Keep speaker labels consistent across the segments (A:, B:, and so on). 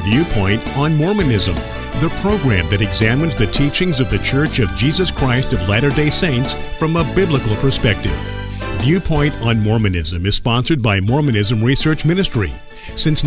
A: Viewpoint on Mormonism, the program that examines the teachings of the Church of Jesus Christ of Latter-day Saints from a biblical perspective. Viewpoint on Mormonism is sponsored by Mormonism Research Ministry. Since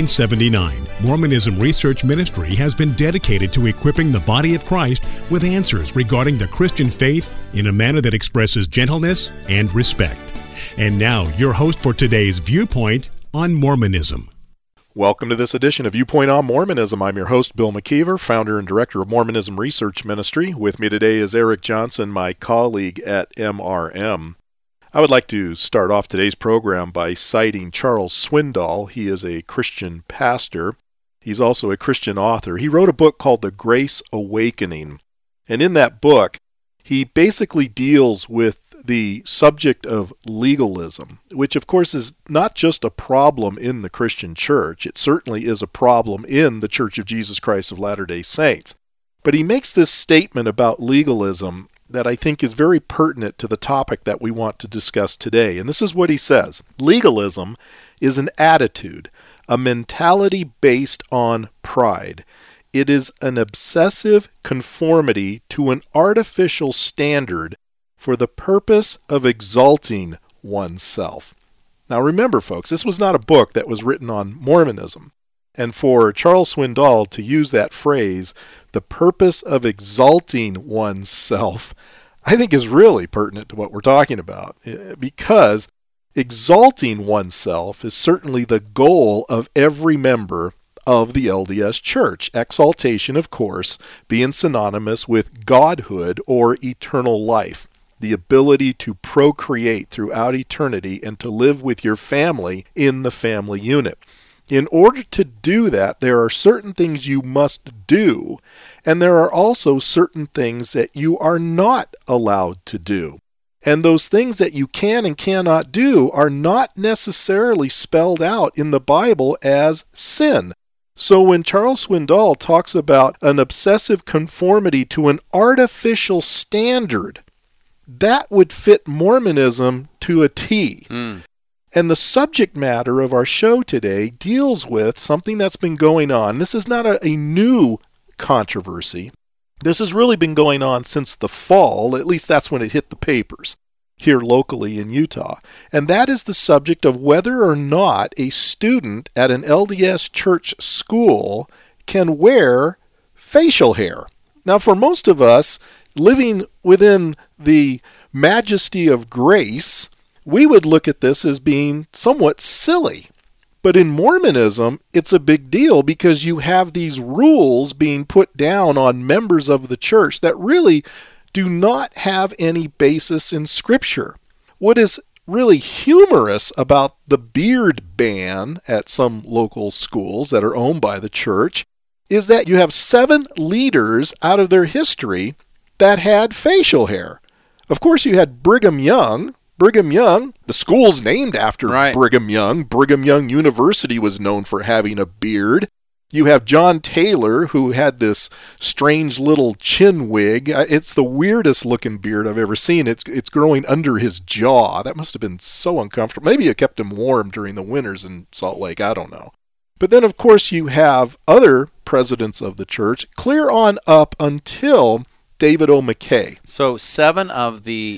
A: 1979, Mormonism Research Ministry has been dedicated to equipping the body of Christ with answers regarding the Christian faith in a manner that expresses gentleness and respect. And now, your host for today's Viewpoint on Mormonism.
B: Welcome to this edition of Viewpoint on Mormonism. I'm your host, Bill McKeever, founder and director of Mormonism Research Ministry. With me today is Eric Johnson, my colleague at MRM. I would like to start off today's program by citing Charles Swindoll. He is a Christian pastor. He's also a Christian author. He wrote a book called The Grace Awakening. And in that book, he basically deals with the subject of legalism, which of course is not just a problem in the Christian church. It certainly is a problem in the Church of Jesus Christ of Latter-day Saints. But he makes this statement about legalism that I think is very pertinent to the topic that we want to discuss today. And this is what he says. Legalism is an attitude, a mentality based on pride. It is an obsessive conformity to an artificial standard for the purpose of exalting oneself. Now remember, folks, this was not a book that was written on Mormonism. And for Charles Swindoll to use that phrase, the purpose of exalting oneself, I think is really pertinent to what we're talking about. Because exalting oneself is certainly the goal of every member of the LDS Church. Exaltation, of course, being synonymous with godhood or eternal life. The ability to procreate throughout eternity and to live with your family in the family unit. In order to do that, there are certain things you must do, and there are also certain things that you are not allowed to do. And those things that you can and cannot do are not necessarily spelled out in the Bible as sin. So when Charles Swindoll talks about an obsessive conformity to an artificial standard, that would fit Mormonism to a T. And the subject matter of our show today deals with something that's been going on. This is not a new controversy. This has really been going on since the fall. At least that's when it hit the papers here locally in Utah. And that is the subject of whether or not a student at an LDS church school can wear facial hair. Now, for most of us, living within the majesty of grace, we would look at this as being somewhat silly. But in Mormonism, it's a big deal because you have these rules being put down on members of the church that really do not have any basis in Scripture. What is really humorous about the beard ban at some local schools that are owned by the church is that you have 7 leaders out of their history that had facial hair. Of course, you had Brigham Young. Brigham Young, the school's named after Brigham Young. Brigham Young University was known for having a beard. You have John Taylor, who had this strange little chin wig. It's the weirdest looking beard I've ever seen. It's growing under his jaw. That must have been so uncomfortable. Maybe it kept him warm during the winters in Salt Lake. I don't know. But then, of course, you have other presidents of the church, clear on up until David O. McKay.
C: So 7 of the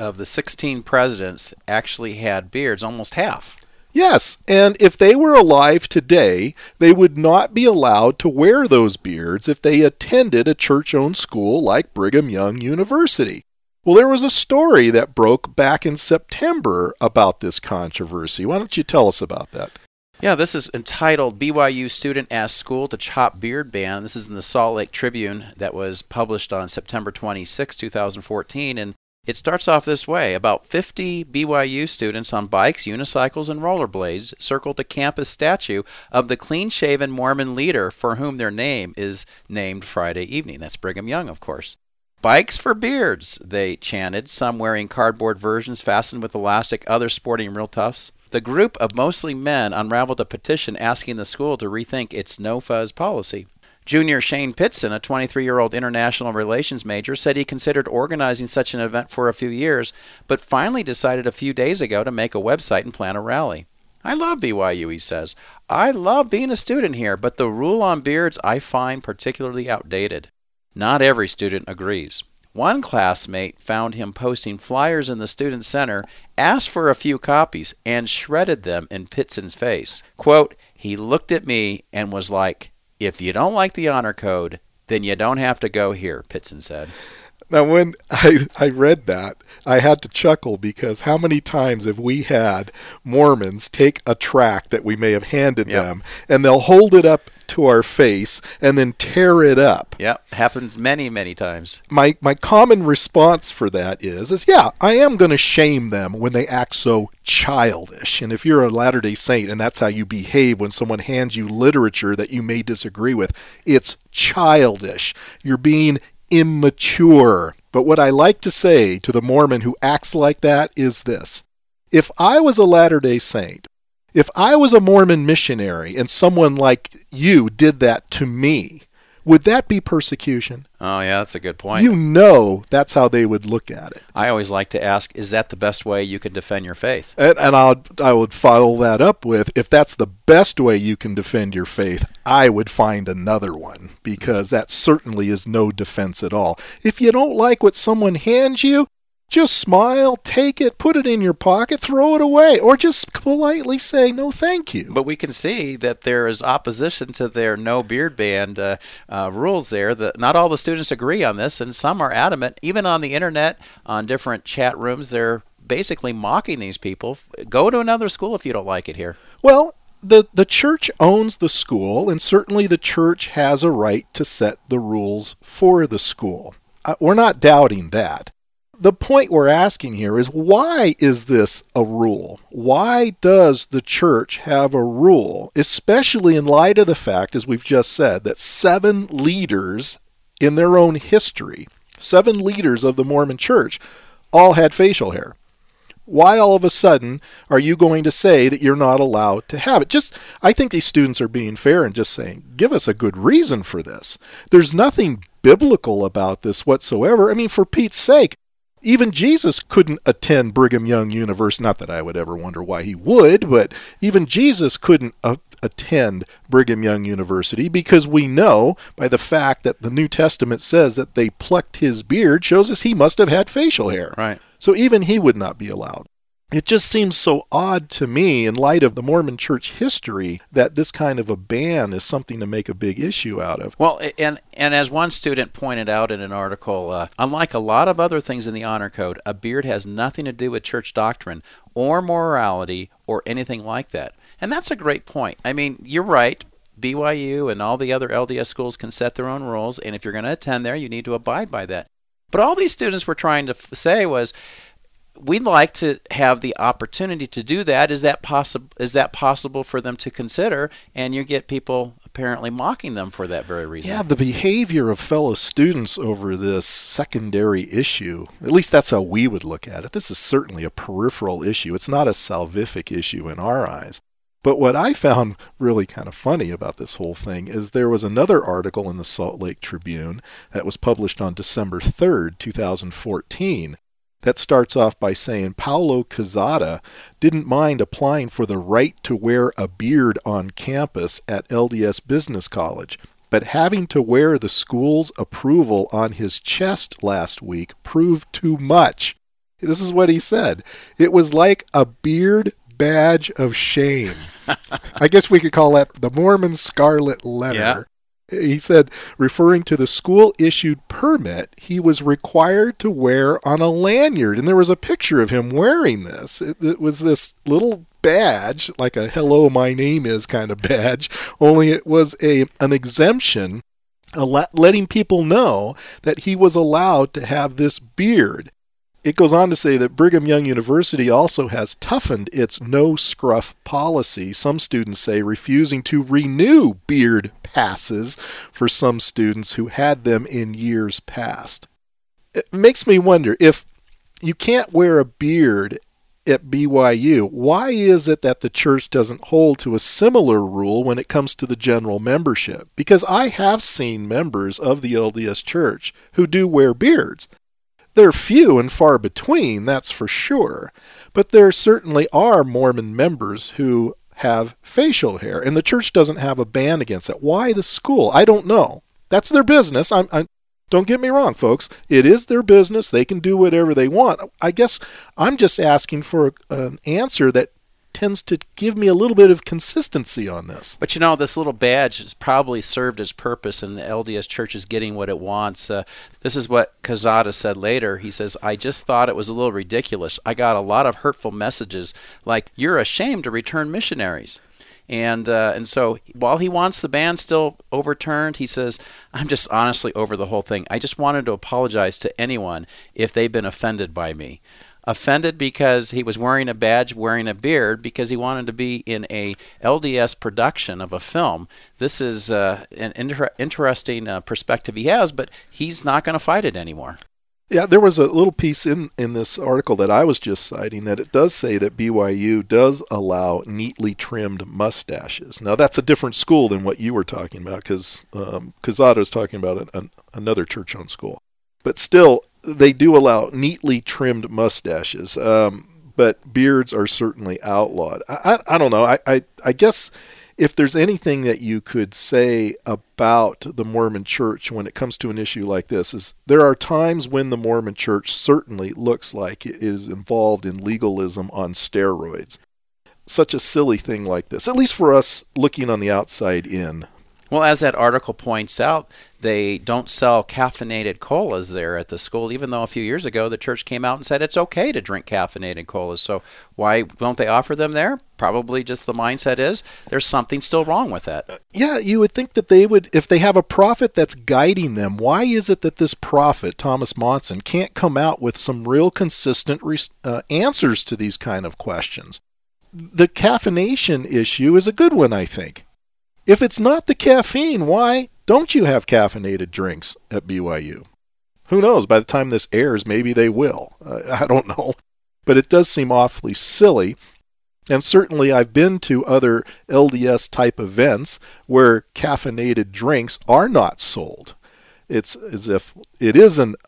C: 16 presidents actually had beards, almost half.
B: Yes, and if they were alive today, they would not be allowed to wear those beards if they attended a church-owned school like Brigham Young University. Well, there was a story that broke back in September about this controversy. Why don't you tell us about that?
C: Yeah, this is entitled BYU Student Asks School to Chop Beard Ban. This is in the Salt Lake Tribune that was published on September 26, 2014, and it starts off this way. About 50 BYU students on bikes, unicycles, and rollerblades circled a campus statue of the clean-shaven Mormon leader for whom their name is named Friday evening. That's Brigham Young, of course. Bikes for beards, they chanted, some wearing cardboard versions fastened with elastic, others sporting real tufts. The group of mostly men unraveled a petition asking the school to rethink its no-fuzz policy. Junior Shane Pitson, a 23-year-old international relations major, said he considered organizing such an event for a few years, but finally decided a few days ago to make a website and plan a rally. I love BYU, he says. I love being a student here, but the rule on beards I find particularly outdated. Not every student agrees. One classmate found him posting flyers in the student center, asked for a few copies, and shredded them in Pitson's face. Quote, he looked at me and was like, if you don't like the honor code, then you don't have to go here, Pitson said.
B: Now, when I read that, I had to chuckle because how many times have we had Mormons take a tract that we may have handed them, and they'll hold it up to our face and then tear it up?
C: Yep, happens many, many times.
B: My common response for that is yeah, I am going to shame them when they act so childish. And if you're a Latter-day Saint and that's how you behave when someone hands you literature that you may disagree with, it's childish. You're being immature. But what I like to say to the Mormon who acts like that is this. If I was a Latter-day Saint, if I was a Mormon missionary and someone like you did that to me, would that be persecution?
C: Oh, yeah, that's a good point.
B: You know that's how they would look at it.
C: I always like to ask, is that the best way you can defend your faith?
B: And I would follow that up with, if that's the best way you can defend your faith, I would find another one, because that certainly is no defense at all. If you don't like what someone hands you, just smile, take it, put it in your pocket, throw it away, or just politely say, no, thank you.
C: But we can see that there is opposition to their no beard band rules there. Not all the students agree on this, and some are adamant. Even on the internet, on different chat rooms, they're basically mocking these people. Go to another school if you don't like it here.
B: Well, the church owns the school, and certainly the church has a right to set the rules for the school. We're not doubting that. The point we're asking here is, why is this a rule? Why does the church have a rule, especially in light of the fact, as we've just said, that 7 leaders in their own history, 7 leaders of the Mormon church, all had facial hair? Why all of a sudden are you going to say that you're not allowed to have it? I think these students are being fair and just saying, give us a good reason for this. There's nothing biblical about this whatsoever. I mean, for Pete's sake, even Jesus couldn't attend Brigham Young University. Not that I would ever wonder why he would, but even Jesus couldn't attend Brigham Young University, because we know by the fact that the New Testament says that they plucked his beard shows us he must have had facial hair.
C: Right.
B: So even he would not be allowed. It just seems so odd to me, in light of the Mormon church history, that this kind of a ban is something to make a big issue out of.
C: Well, and as one student pointed out in an article, unlike a lot of other things in the honor code, a beard has nothing to do with church doctrine or morality or anything like that. And that's a great point. I mean, you're right. BYU and all the other LDS schools can set their own rules, and if you're going to attend there, you need to abide by that. But all these students were trying to say was, we'd like to have the opportunity to do that. Is that possible for them to consider? And you get people apparently mocking them for that very reason.
B: Yeah, the behavior of fellow students over this secondary issue, at least that's how we would look at it. This is certainly a peripheral issue. It's not a salvific issue in our eyes. But what I found really kind of funny about this whole thing is there was another article in the Salt Lake Tribune that was published on December 3rd, 2014, that starts off by saying Paulo Quezada didn't mind applying for the right to wear a beard on campus at LDS Business College, but having to wear the school's approval on his chest last week proved too much. This is what he said. It was like a beard badge of shame. I guess we could call that the Mormon Scarlet Letter. Yeah. He said, referring to the school-issued permit he was required to wear on a lanyard. And there was a picture of him wearing this. It was this little badge, like a hello, my name is kind of badge, only it was an exemption letting people know that he was allowed to have this beard. It goes on to say that Brigham Young University also has toughened its no-scruff policy, some students say refusing to renew beard passes for some students who had them in years past. It makes me wonder, if you can't wear a beard at BYU, why is it that the church doesn't hold to a similar rule when it comes to the general membership? Because I have seen members of the LDS Church who do wear beards. They're few and far between, that's for sure. But there certainly are Mormon members who have facial hair, and the church doesn't have a ban against that. Why the school? I don't know. That's their business. Don't get me wrong, folks. It is their business. They can do whatever they want. I guess I'm just asking for an answer that tends to give me a little bit of consistency on this.
C: But this little badge has probably served its purpose, and the LDS Church is getting what it wants. This is what Quezada said later. He says, I just thought it was a little ridiculous. I got a lot of hurtful messages like, you're ashamed to return missionaries. And so while he wants the ban still overturned, he says, I'm just honestly over the whole thing. I just wanted to apologize to anyone if they've been offended by me. Offended because he was wearing a badge, wearing a beard, because he wanted to be in a LDS production of a film. This is an interesting perspective he has, but he's not going to fight it anymore.
B: Yeah, there was a little piece in this article that I was just citing that it does say that BYU does allow neatly trimmed mustaches. Now, that's a different school than what you were talking about, because Quezada was talking about another church-owned school. But still, they do allow neatly trimmed mustaches, but beards are certainly outlawed. I don't know. I guess if there's anything that you could say about the Mormon Church when it comes to an issue like this, is there are times when the Mormon Church certainly looks like it is involved in legalism on steroids. Such a silly thing like this, at least for us looking on the outside in.
C: Well, as that article points out, they don't sell caffeinated colas there at the school, even though a few years ago the church came out and said it's okay to drink caffeinated colas. So why don't they offer them there? Probably just the mindset is there's something still wrong with that.
B: Yeah, you would think that they would, if they have a prophet that's guiding them, why is it that this prophet, Thomas Monson, can't come out with some real consistent answers to these kind of questions? The caffeination issue is a good one, I think. If it's not the caffeine, why don't you have caffeinated drinks at BYU? Who knows? By the time this airs, maybe they will. I don't know. But it does seem awfully silly. And certainly I've been to other LDS type events where caffeinated drinks are not sold. It's as if it is an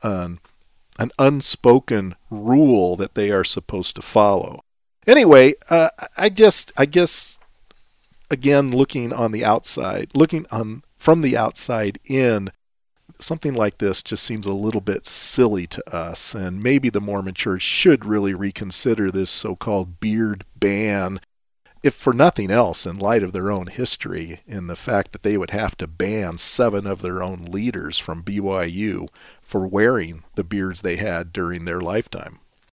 B: unspoken rule that they are supposed to follow. Anyway, I guess, again, looking on the outside, from the outside in, something like this just seems a little bit silly to us, and maybe the Mormon Church should really reconsider this so-called beard ban, if for nothing else in light of their own history, in the fact that they would have to ban 7 of their own leaders from BYU for wearing the beards they had during their lifetime.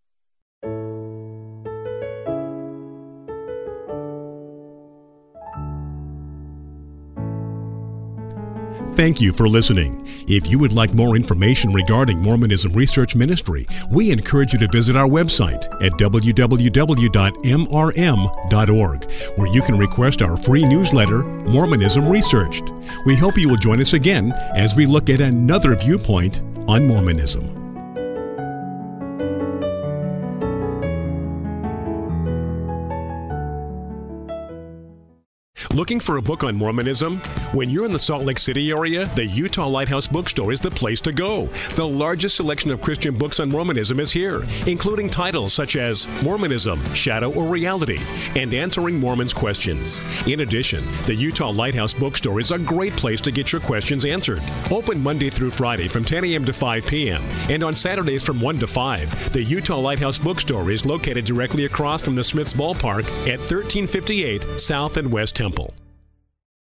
A: Thank you for listening. If you would like more information regarding Mormonism Research Ministry, we encourage you to visit our website at www.mrm.org, where you can request our free newsletter, Mormonism Researched. We hope you will join us again as we look at another viewpoint on Mormonism. Looking for a book on Mormonism? When you're in the Salt Lake City area, the Utah Lighthouse Bookstore is the place to go. The largest selection of Christian books on Mormonism is here, including titles such as Mormonism, Shadow or Reality, and Answering Mormons' Questions. In addition, the Utah Lighthouse Bookstore is a great place to get your questions answered. Open Monday through Friday from 10 a.m. to 5 p.m. and on Saturdays from 1 to 5. The Utah Lighthouse Bookstore is located directly across from the Smiths Ballpark at 1358 South and West Temple.